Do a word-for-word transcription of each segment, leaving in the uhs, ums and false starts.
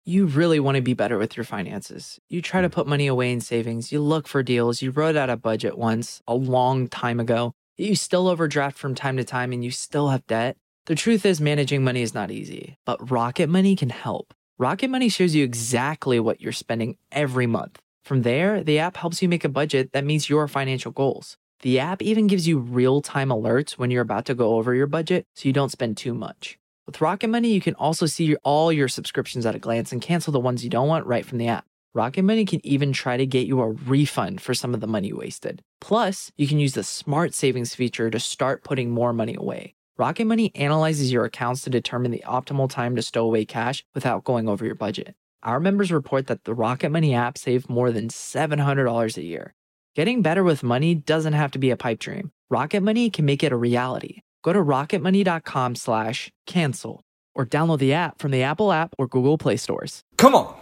You really want to be better with your finances. You try to put money away in savings, you look for deals, you wrote out a budget once a long time ago, you still overdraft from time to time and you still have debt. The truth is managing money is not easy, but Rocket Money can help. Rocket Money shows you exactly what you're spending every month. From there, the app helps you make a budget that meets your financial goals. The app even gives you real-time alerts when you're about to go over your budget so you don't spend too much. With Rocket Money, you can also see all your subscriptions at a glance and cancel the ones you don't want right from the app. Rocket Money can even try to get you a refund for some of the money you wasted. Plus, you can use the Smart Savings feature to start putting more money away. Rocket Money analyzes your accounts to determine the optimal time to stow away cash without going over your budget. Our members report that the Rocket Money app saved more than seven hundred dollars a year. Getting better with money doesn't have to be a pipe dream. Rocket Money can make it a reality. Go to rocketmoney.com slash cancel or download the app from the Apple app or Google Play stores. Come on.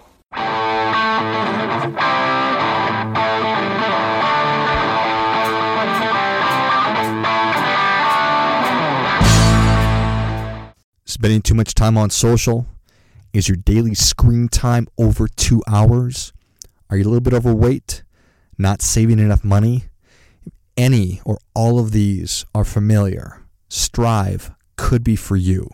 Spending too much time on social? Is your daily screen time over two hours? Are you a little bit overweight? Not saving enough money? If any or all of these are familiar, Strive could be for you.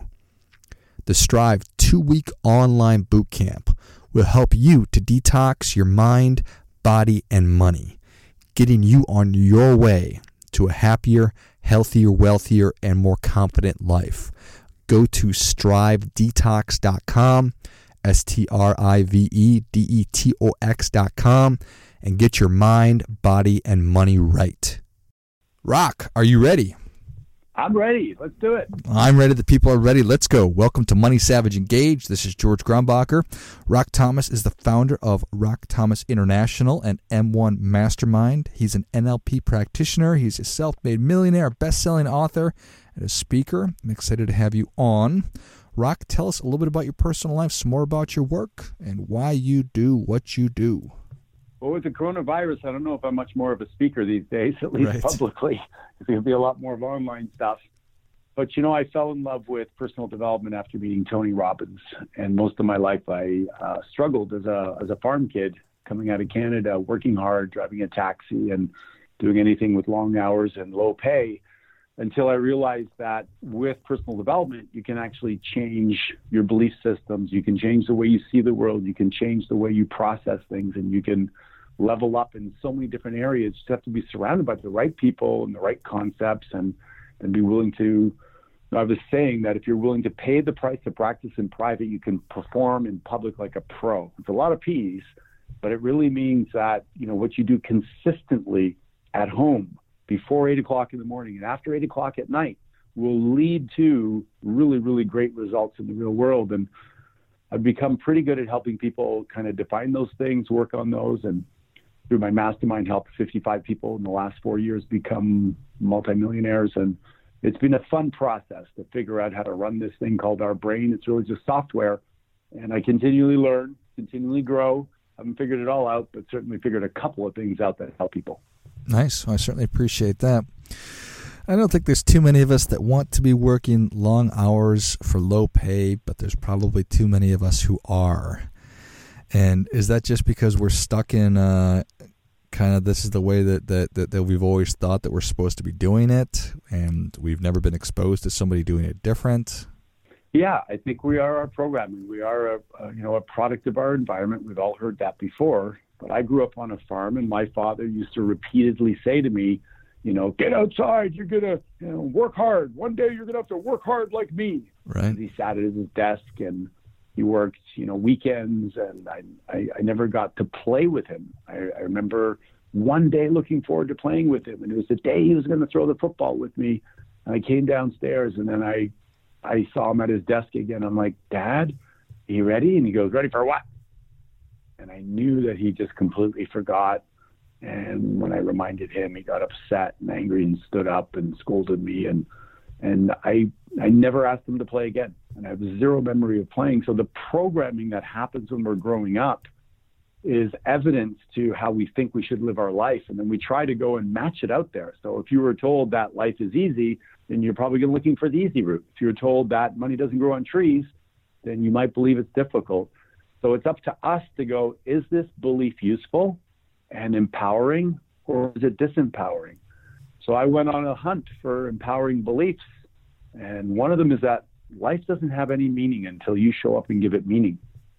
The Strive two-week online boot camp will help you to detox your mind, body, and money, getting you on your way to a happier, healthier, wealthier, and more confident life. Go to strive detox dot com, S T R I V E D E T O X dot com, and get your mind, body, and money right. Rock, are you ready? I'm ready. Let's do it. I'm ready. The people are ready. Let's go. Welcome to Money Savage Engage. This is George Grumbacher. Rock Thomas is the founder of Rock Thomas International and M one Mastermind. He's an N L P practitioner. He's a self-made millionaire, best-selling author, and a speaker. I'm excited to have you on. Rock, tell us a little bit about your personal life, some more about your work, and why you do what you do. Well, with the coronavirus, I don't know if I'm much more of a speaker these days, at least right. publicly. There's going to be a lot more of online stuff. But, you know, I fell in love with personal development after meeting Tony Robbins. And most of my life, I uh, struggled as a as a farm kid coming out of Canada, working hard, driving a taxi, and doing anything with long hours and low pay, until I realized that with personal development, you can actually change your belief systems. You can change the way you see the world. You can change the way you process things, and you can level up in so many different areas. You just have to be surrounded by the right people and the right concepts, and, and be willing to, I was saying that if you're willing to pay the price to practice in private, you can perform in public like a pro. It's a lot of P's, but it really means that, you know, what you do consistently at home before eight o'clock in the morning and after eight o'clock at night will lead to really, really great results in the real world. And I've become pretty good at helping people kind of define those things, work on those, and through my mastermind, helped fifty-five people in the last four years become multimillionaires. And it's been a fun process to figure out how to run this thing called our brain. It's really just software. And I continually learn, continually grow. I haven't figured it all out, but certainly figured a couple of things out that help people. Nice. I certainly appreciate that. I don't think there's too many of us that want to be working long hours for low pay, but there's probably too many of us who are. And is that just because we're stuck in uh, kind of this is the way that, that, that, that we've always thought that we're supposed to be doing it, and we've never been exposed to somebody doing it different? Yeah, I think we are our programming. We are a, a you know a product of our environment. We've all heard that before. But I grew up on a farm, and my father used to repeatedly say to me, you know, get outside. You're gonna you know, work hard. One day you're gonna have to work hard like me. Right. And he sat at his desk and he worked, you know, weekends, and I, I, I never got to play with him. I, I remember one day looking forward to playing with him, and it was the day he was going to throw the football with me. And I came downstairs, and then I, I saw him at his desk again. I'm like, Dad, are you ready? And he goes, ready for what? And I knew that he just completely forgot. And when I reminded him, he got upset and angry and stood up and scolded me. And and I I never asked him to play again. And I have zero memory of playing. So the programming that happens when we're growing up is evidence to how we think we should live our life. And then we try to go and match it out there. So if you were told that life is easy, then you're probably looking for the easy route. If you're told that money doesn't grow on trees, then you might believe it's difficult. So it's up to us to go, is this belief useful and empowering, or is it disempowering? So I went on a hunt for empowering beliefs. And one of them is that life doesn't have any meaning until you show up and give it meaning.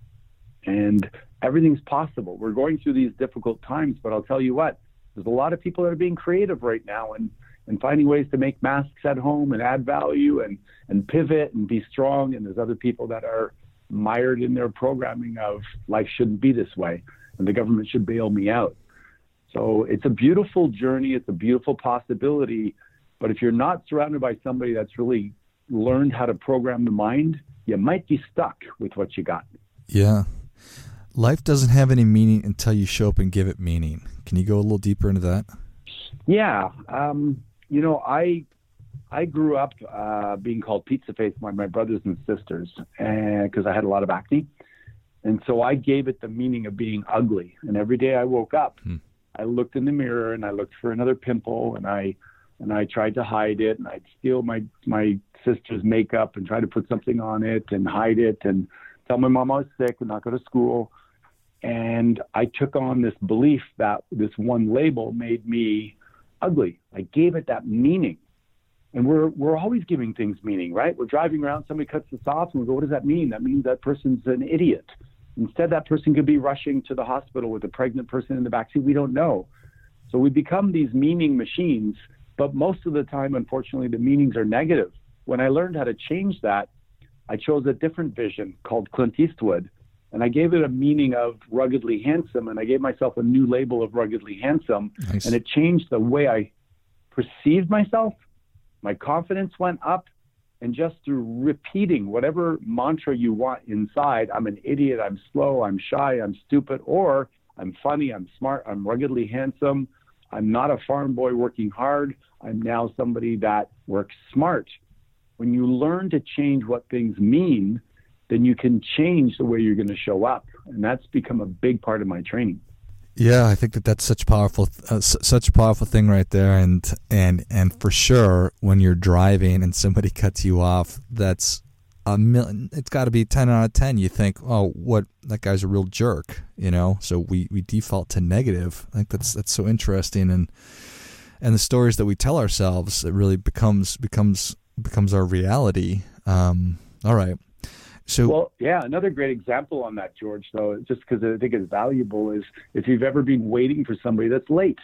And everything's possible. We're going through these difficult times, but I'll tell you what, there's a lot of people that are being creative right now and, and finding ways to make masks at home and add value and, and pivot and be strong. And there's other people that are mired in their programming of life shouldn't be this way and the government should bail me out. So it's a beautiful journey. It's a beautiful possibility. But if you're not surrounded by somebody that's really learned how to program the mind, you might be stuck with what you got. Yeah. Life doesn't have any meaning until you show up and give it meaning. Can you go a little deeper into that? Yeah. Um, you know, I I grew up uh, being called pizza face by my brothers and sisters because I had a lot of acne. And so I gave it the meaning of being ugly. And every day I woke up, hmm. I looked in the mirror and I looked for another pimple and I and I tried to hide it, and I'd steal my, my sister's makeup and try to put something on it and hide it and tell my mom I was sick and not go to school. And I took on this belief that this one label made me ugly. I gave it that meaning. And we're we're always giving things meaning, right? We're driving around, somebody cuts us off, and we go, what does that mean? That means that person's an idiot. Instead, that person could be rushing to the hospital with a pregnant person in the backseat. We don't know. So we become these meaning machines, but most of the time, unfortunately, the meanings are negative. When I learned how to change that, I chose a different vision called Clint Eastwood, and I gave it a meaning of ruggedly handsome, and I gave myself a new label of ruggedly handsome, nice. And it changed the way I perceived myself. My confidence went up, and just through repeating whatever mantra you want inside, I'm an idiot, I'm slow, I'm shy, I'm stupid, or I'm funny, I'm smart, I'm ruggedly handsome, I'm not a farm boy working hard, I'm now somebody that works smart. When you learn to change what things mean, then you can change the way you're going to show up. And that's become a big part of my training. Yeah, I think that that's such powerful, uh, s- such a powerful thing right there. And, and, and for sure, when you're driving and somebody cuts you off, that's a million, it's got to be ten out of ten. You think, oh, what, that guy's a real jerk, you know? So we, we default to negative. I think that's, that's so interesting. And, and the stories that we tell ourselves, it really becomes, becomes, becomes our reality. Um, all right. So, well, yeah, another great example on that, George, though, just because I think it's valuable, is if you've ever been waiting for somebody that's late.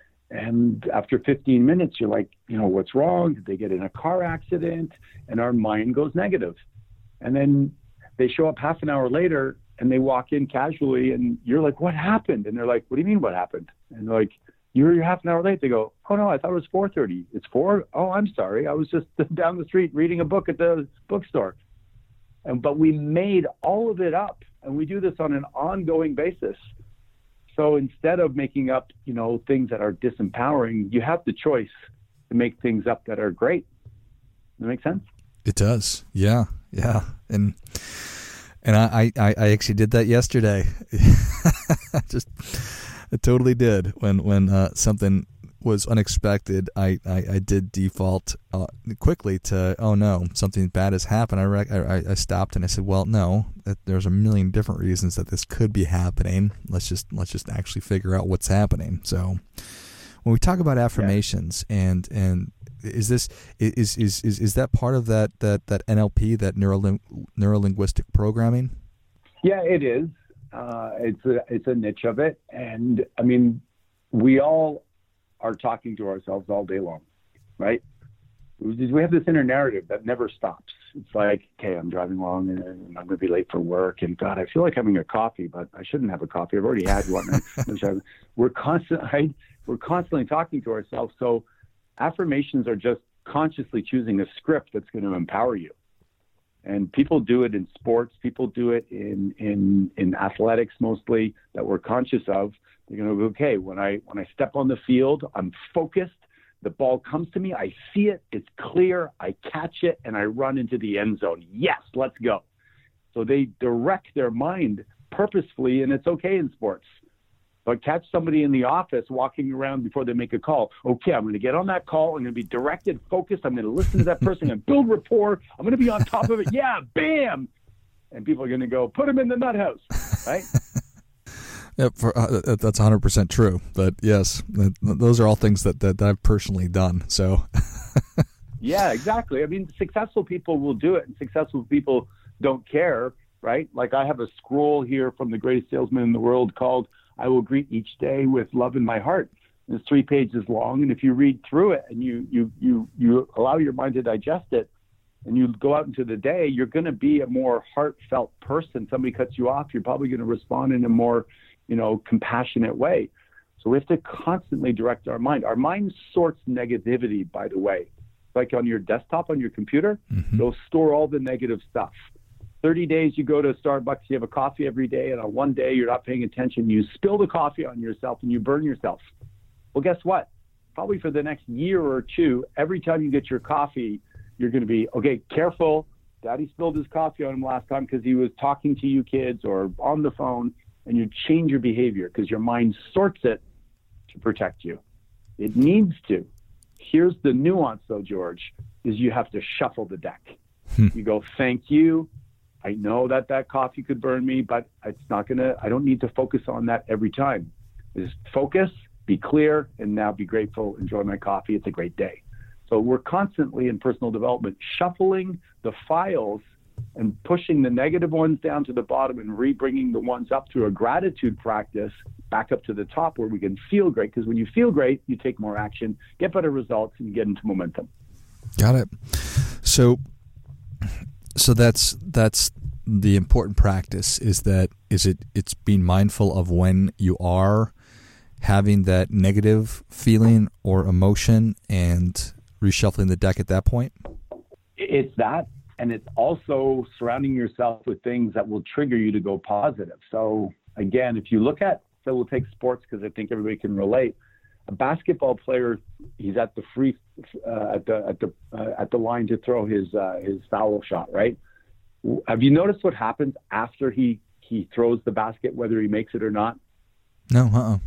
And after fifteen minutes, you're like, you know, what's wrong? Did they get in a car accident? And our mind goes negative. And then they show up half an hour later and they walk in casually and you're like, what happened? And they're like, what do you mean what happened? And they're like, you were half an hour late. They go, oh, no, I thought it was four thirty. It's four? Oh, I'm sorry. I was just down the street reading a book at the bookstore. And, but we made all of it up, and we do this on an ongoing basis. So instead of making up, you know, things that are disempowering, you have the choice to make things up that are great. Does that make sense? It does. Yeah. Yeah. And and I, I, I actually did that yesterday. Just I totally did. When when uh, something was unexpected, I, I, I did default uh, quickly to, oh no, something bad has happened. I, rec- I I stopped and I said, well, no, that there's a million different reasons that this could be happening. Let's just let's just actually figure out what's happening. So when we talk about affirmations, yeah. and and is this is is is is that part of that that that N L P, that neuro neuro-linguistic programming? Yeah, it is. Uh, it's a it's a niche of it, and I mean, we all are talking to ourselves all day long, right? We have this inner narrative that never stops. It's like, okay, I'm driving along and I'm going to be late for work, and God, I feel like having a coffee, but I shouldn't have a coffee. I've already had one. We're constantly, we're constantly talking to ourselves. So affirmations are just consciously choosing a script that's going to empower you. And people do it in sports. People do it in, in, in athletics mostly, that we're conscious of. They're going to go, okay, when I when I step on the field, I'm focused. The ball comes to me. I see it. It's clear. I catch it, and I run into the end zone. Yes, let's go. So they direct their mind purposefully, and it's okay in sports. But catch somebody in the office walking around before they make a call. Okay, I'm going to get on that call. I'm going to be directed, focused. I'm going to listen to that person and build rapport. I'm going to be on top of it. Yeah, bam. and people are going to go, put him in the nut house, right? Yep, for, uh, that's one hundred percent true. But yes, that, those are all things that, that I've personally done. So, yeah, exactly. I mean, successful people will do it, and successful people don't care, right? Like I have a scroll here from the greatest salesman in the world called "I Will Greet Each Day with Love in My Heart." It's three pages long, and if you read through it and you you you you allow your mind to digest it, and you go out into the day, you're going to be a more heartfelt person. Somebody cuts you off, you're probably going to respond in a more, you know, compassionate way. So we have to constantly direct our mind. Our mind sorts negativity, by the way. Like on your desktop, on your computer, mm-hmm. It'll store all the negative stuff. thirty days you go to Starbucks, you have a coffee every day, and on one day you're not paying attention, you spill the coffee on yourself and you burn yourself. Well, guess what? Probably for the next year or two, every time you get your coffee, you're going to be, okay, careful. Daddy spilled his coffee on him last time because he was talking to you kids or on the phone, and you change your behavior because your mind sorts it to protect you. It needs to. Here's the nuance, though, George, is you have to shuffle the deck. Hmm. You go, thank you. I know that that coffee could burn me, but it's not going to, I don't need to focus on that every time. Just focus, be clear, and now be grateful. Enjoy my coffee. It's a great day. So we're constantly in personal development, shuffling the files and pushing the negative ones down to the bottom and re-bringing the ones up through a gratitude practice back up to the top where we can feel great. Because when you feel great, you take more action, get better results, and you get into momentum. Got it. So, so that's that's the important practice. Is that is it? It's being mindful of when you are having that negative feeling or emotion and reshuffling the deck at that point? It's that, and it's also surrounding yourself with things that will trigger you to go positive. So again, if you look at, so we'll take sports because I think everybody can relate. A basketball player, he's at the free, uh, at the at the uh, at the line to throw his uh, his foul shot, right? Have you noticed what happens after he he throws the basket, whether he makes it or not? No, uh-uh.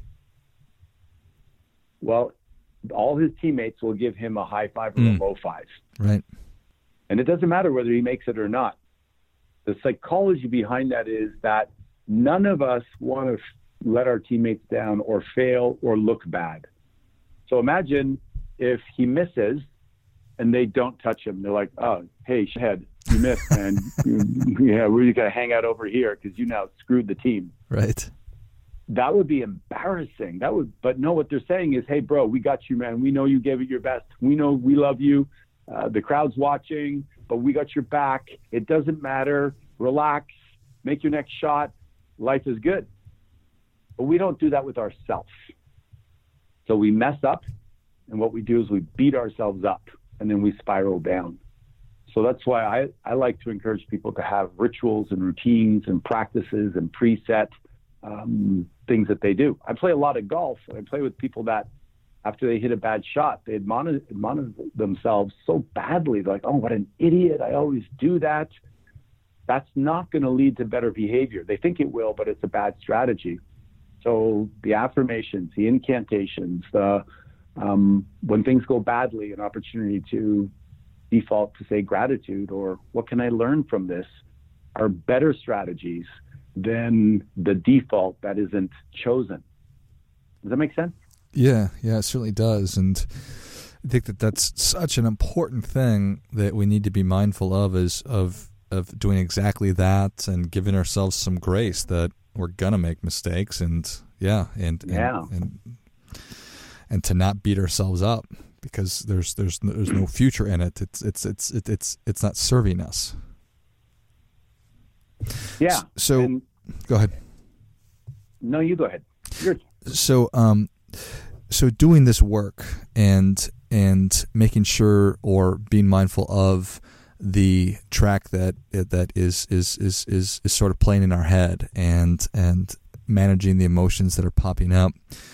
Well, all his teammates will give him a high five or mm. a low five. Right. And it doesn't matter whether he makes it or not. The psychology behind that is that none of us want to let our teammates down or fail or look bad. So imagine if he misses and they don't touch him. They're like, oh, hey, shithead, you missed, man. Yeah, we're going to hang out over here because you now screwed the team. Right. That would be embarrassing. That would, but no, what they're saying is, hey, bro, we got you, man. We know you gave it your best. We know we love you. Uh, the crowd's watching, but we got your back. It doesn't matter. Relax. Make your next shot. Life is good. But we don't do that with ourselves. So we mess up, and what we do is we beat ourselves up, and then we spiral down. So that's why I, I like to encourage people to have rituals and routines and practices and preset um, things that they do. I play a lot of golf, and I play with people that after they hit a bad shot, they admonish, admonish themselves so badly. They're like, oh, what an idiot. I always do that. That's not going to lead to better behavior. They think it will, but it's a bad strategy. So the affirmations, the incantations, the um, when things go badly, an opportunity to default to say gratitude or what can I learn from this are better strategies than the default that isn't chosen. Does that make sense? Yeah, yeah, it certainly does. And I think that that's such an important thing that we need to be mindful of is of, of doing exactly that and giving ourselves some grace that we're going to make mistakes and yeah, and, yeah. and, and, and to not beat ourselves up because there's, there's, there's no future in it. It's, it's, it's, it's, it's, it's not serving us. Yeah. So and, go ahead. No, you go ahead. You're... So, um, so doing this work and, and making sure or being mindful of the track that, that is, is, is, is, is sort of playing in our head and, and managing the emotions that are popping up.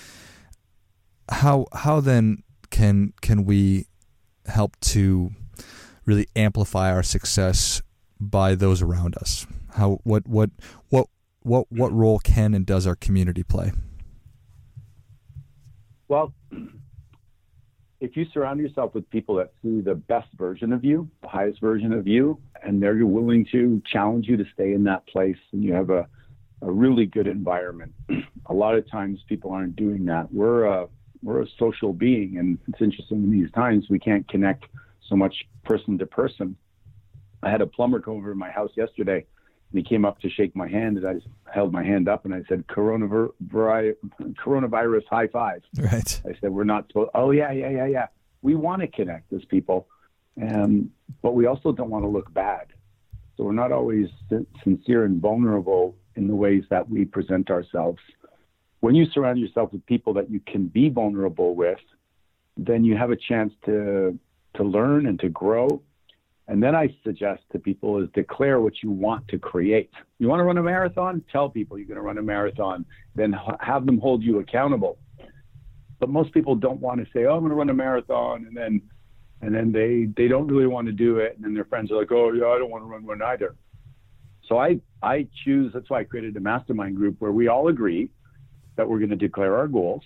How, how then can, can we help to really amplify our success by those around us? How, what, what, what, what, what role can and does our community play? Well, if you surround yourself with people that see the best version of you, the highest version of you, and they're willing to challenge you to stay in that place, and you have a, a really good environment. A lot of times people aren't doing that. We're a, we're a social being, and it's interesting in these times we can't connect so much person to person. I had a plumber come over to my house yesterday, and he came up to shake my hand, and I held my hand up, and I said, coronavirus, coronavirus high five. Right. I said, we're not supposed, oh, yeah, yeah, yeah, yeah. We want to connect as people, um, but we also don't want to look bad. So we're not always sincere and vulnerable in the ways that we present ourselves. When you surround yourself with people that you can be vulnerable with, then you have a chance to to learn and to grow. And then I suggest to people is declare what you want to create. You want to run a marathon? Tell people you're going to run a marathon. Then have them hold you accountable. But most people don't want to say, oh, I'm going to run a marathon. And then and then they, they don't really want to do it. And then their friends are like, oh, yeah, I don't want to run one either. So I, I choose, that's why I created a mastermind group where we all agree that we're going to declare our goals.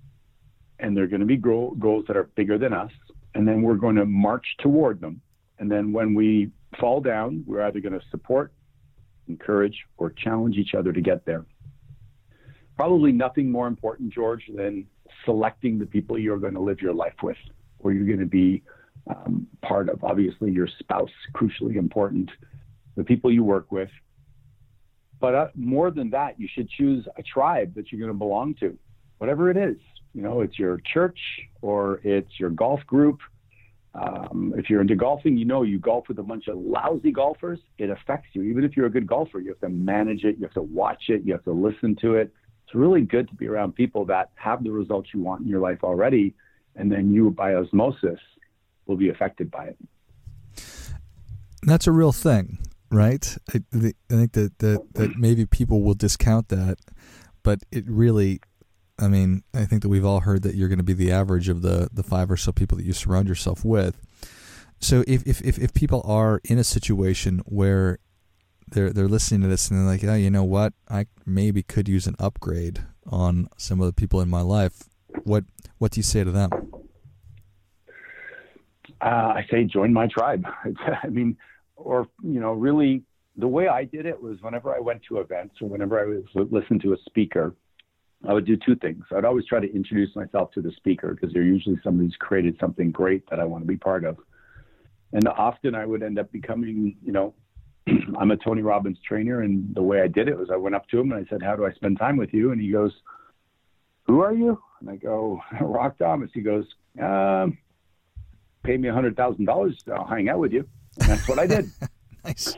And they're going to be goal, goals that are bigger than us. And then we're going to march toward them. And then when we fall down, we're either going to support, encourage, or challenge each other to get there. Probably nothing more important, George, than selecting the people you're going to live your life with, or you're going to be um, part of. Obviously, your spouse, crucially important, the people you work with. But uh, more than that, you should choose a tribe that you're going to belong to, whatever it is. You know, it's your church or it's your golf group. Um, if you're into golfing, you know you golf with a bunch of lousy golfers, it affects you. Even if you're a good golfer, you have to manage it, you have to watch it, you have to listen to it. It's really good to be around people that have the results you want in your life already, and then you, by osmosis, will be affected by it. That's a real thing, right? I, I think that, that, that maybe people will discount that, but it really... I mean, I think that we've all heard that you're going to be the average of the, the five or so people that you surround yourself with. So if, if, if, if people are in a situation where they're they're listening to this and they're like, oh, you know what, I maybe could use an upgrade on some of the people in my life, what what do you say to them? Uh, I say join my tribe. I mean, or, you know, really the way I did it was whenever I went to events or whenever I was listened to a speaker, I would do two things. I'd always try to introduce myself to the speaker because they're usually somebody who's created something great that I want to be part of. And often I would end up becoming, you know, I'm a Tony Robbins trainer. And the way I did it was I went up to him and I said, how do I spend time with you? And he goes, who are you? And I go, Rock Thomas. He goes, um, pay me one hundred thousand dollars. I'll hang out with you. And that's what I did. Nice.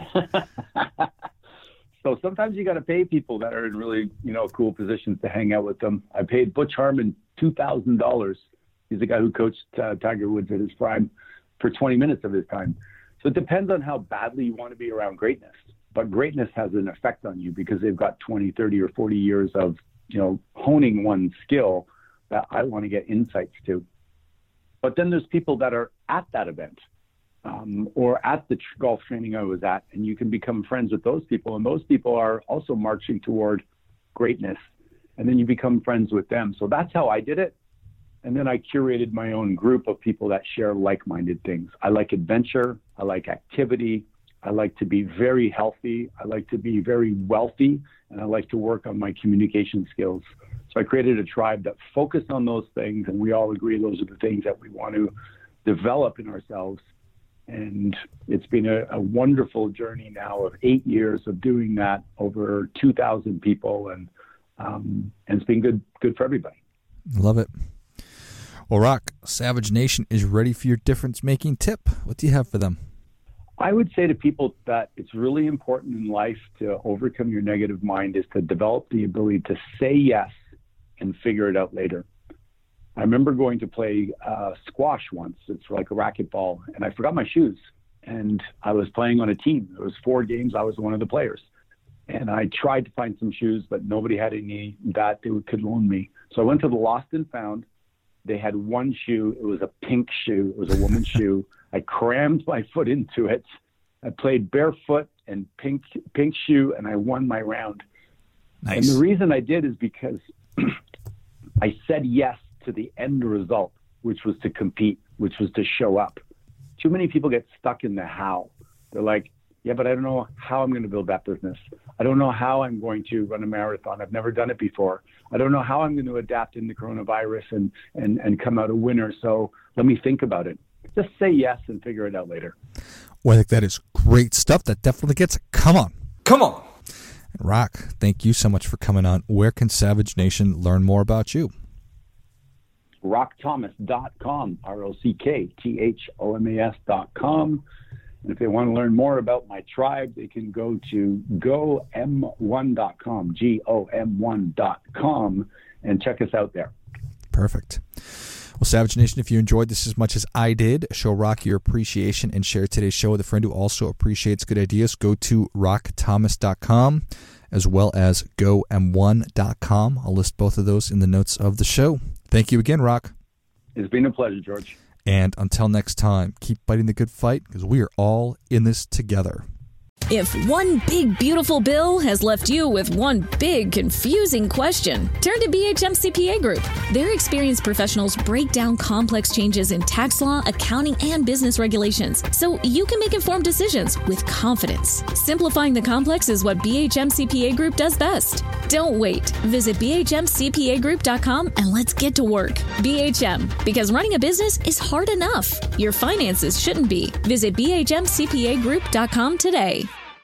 So sometimes you got to pay people that are in really, you know, cool positions to hang out with them. I paid Butch Harmon two thousand dollars. He's the guy who coached uh, Tiger Woods at his prime for twenty minutes of his time. So it depends on how badly you want to be around greatness. But greatness has an effect on you because they've got twenty, thirty, or forty years of, you know, honing one skill that I want to get insights to. But then there's people that are at that event. Um, or at the tr- golf training I was at, and you can become friends with those people. And those people are also marching toward greatness. And then you become friends with them. So that's how I did it. And then I curated my own group of people that share like-minded things. I like adventure. I like activity. I like to be very healthy. I like to be very wealthy. And I like to work on my communication skills. So I created a tribe that focused on those things. And we all agree those are the things that we want to develop in ourselves. And it's been a, a wonderful journey now of eight years of doing that, over two thousand people, and um, and it's been good good for everybody. Love it. Well, Rock, Savage Nation is ready for your difference-making tip. What do you have for them? I would say to people that it's really important in life to overcome your negative mind is to develop the ability to say yes and figure it out later. I remember going to play uh, squash once. It's like a racquetball, and I forgot my shoes. And I was playing on a team. There was four games. I was one of the players. And I tried to find some shoes, but nobody had any that they could loan me. So I went to the Lost and Found. They had one shoe. It was a pink shoe. It was a woman's shoe. I crammed my foot into it. I played barefoot and pink pink shoe, and I won my round. Nice. And the reason I did is because I said yes to the end result. which was to compete, which was to show up. Too many people get stuck in the how. They're like, yeah, but I don't know how I'm going to build that business. I don't know how I'm going to run a marathon. I've never done it before. I don't know how I'm going to adapt in the coronavirus and, and, and come out a winner. So let me think about it. Just say yes and figure it out later. Well, I think that is great stuff. That definitely gets it. Come on. Come on. Rock, thank you so much for coming on. Where can Savage Nation learn more about you? rock thomas dot com, R O C K T H O M A S dot com. And if they want to learn more about my tribe, they can go to go m one dot com, G O M one dot com, and check us out there. Perfect. Well, Savage Nation, if you enjoyed this as much as I did, show Rock your appreciation and share today's show with a friend who also appreciates good ideas. Go to rock thomas dot com as well as go m one dot com. I'll list both of those in the notes of the show. Thank you again, Rock. It's been a pleasure, George. And until next time, keep fighting the good fight because we are all in this together. If one big, beautiful bill has left you with one big, confusing question, turn to B H M C P A Group. Their experienced professionals break down complex changes in tax law, accounting, and business regulations so you can make informed decisions with confidence. Simplifying the complex is what B H M C P A Group does best. Don't wait. Visit B H M C P A group dot com and let's get to work. B H M, because running a business is hard enough. Your finances shouldn't be. Visit B H M C P A group dot com today.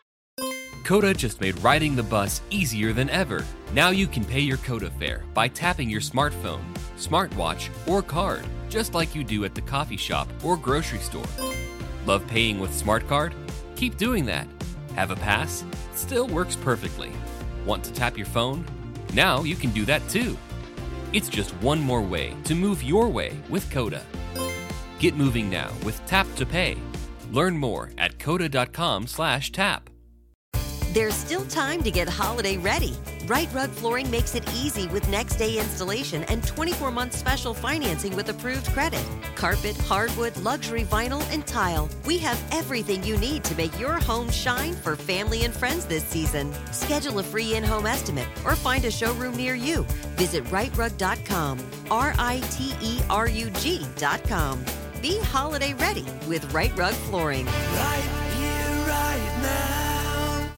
Coda just made riding the bus easier than ever. Now you can pay your Coda fare by tapping your smartphone, smartwatch, or card, just like you do at the coffee shop or grocery store. Love paying with SmartCard? Keep doing that. Have a pass? Still works perfectly. Want to tap your phone? Now you can do that too. It's just one more way to move your way with Coda. Get moving now with Tap to Pay. Learn more at coda dot com slash tap. There's still time to get holiday ready. Right Rug Flooring makes it easy with next day installation and twenty-four month special financing with approved credit. Carpet, hardwood, luxury vinyl, and tile. We have everything you need to make your home shine for family and friends this season. Schedule a free in-home estimate or find a showroom near you. Visit right rug dot com, R I T E R U G dot com. Be holiday ready with Right Rug Flooring. Right here, right now.